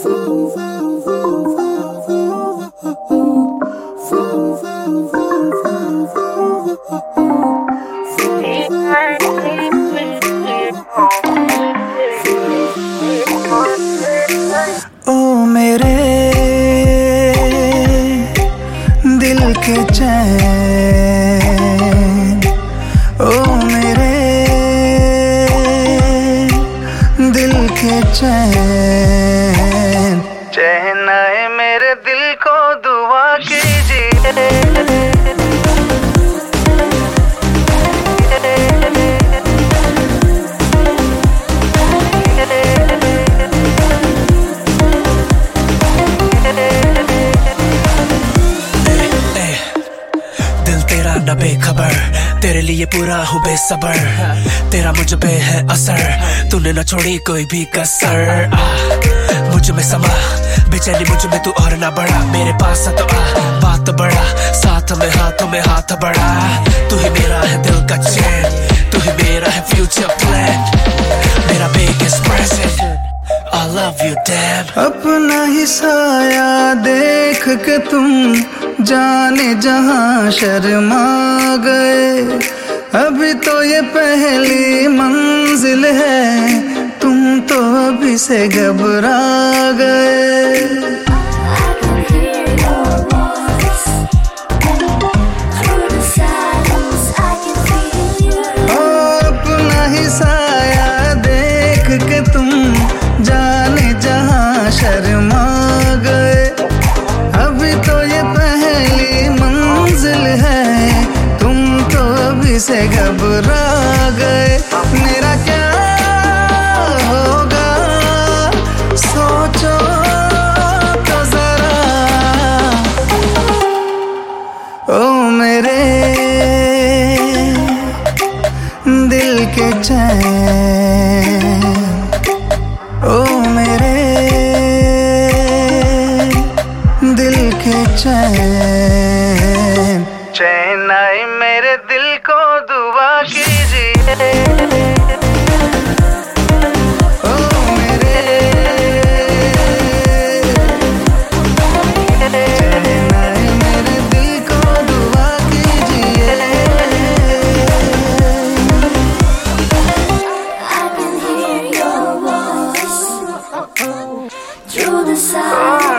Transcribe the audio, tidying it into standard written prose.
ओ मेरे दिल के चैन, ओ मेरे दिल के चैन, चैन आए मेरे दिल को दुआ कीजिए। न बेखबर तेरे लिए पूरा हूँ बेसबर, तेरा मुझ पे है असर, तूने न छोड़ी कोई भी कसर। मुझ में समा बेचैनी, मुझ में तू और ना बढ़ा, मेरे पास तो आ बात बड़ा, साथ में हाथों में हाथ बढ़ा। तू ही मेरा है दिल का चैन, तू ही मेरा है फ्यूचर प्लान, मेरा biggest present, I love you damn। अपना ही साया देख के तुम जाने जहां शर्मा गए, अभी तो ये पहली मंजिल है, तुम तो अभी से घबरा गए। अपना ही साया देख के तुम जाने जहां शर्मा गए, अभी तो ये पहली मंजिल है, तुम तो अभी से घबरा गए। मेरा क्या होगा सोचो तो जरा, ओ मेरे दिल के चैन, ओ मेरे दिल के चैन, चैन आए मेरे दिल को दुआ कीजिए। ओ मेरे चैन आए मेरे दिल को दुआ कीजिए। Through the silence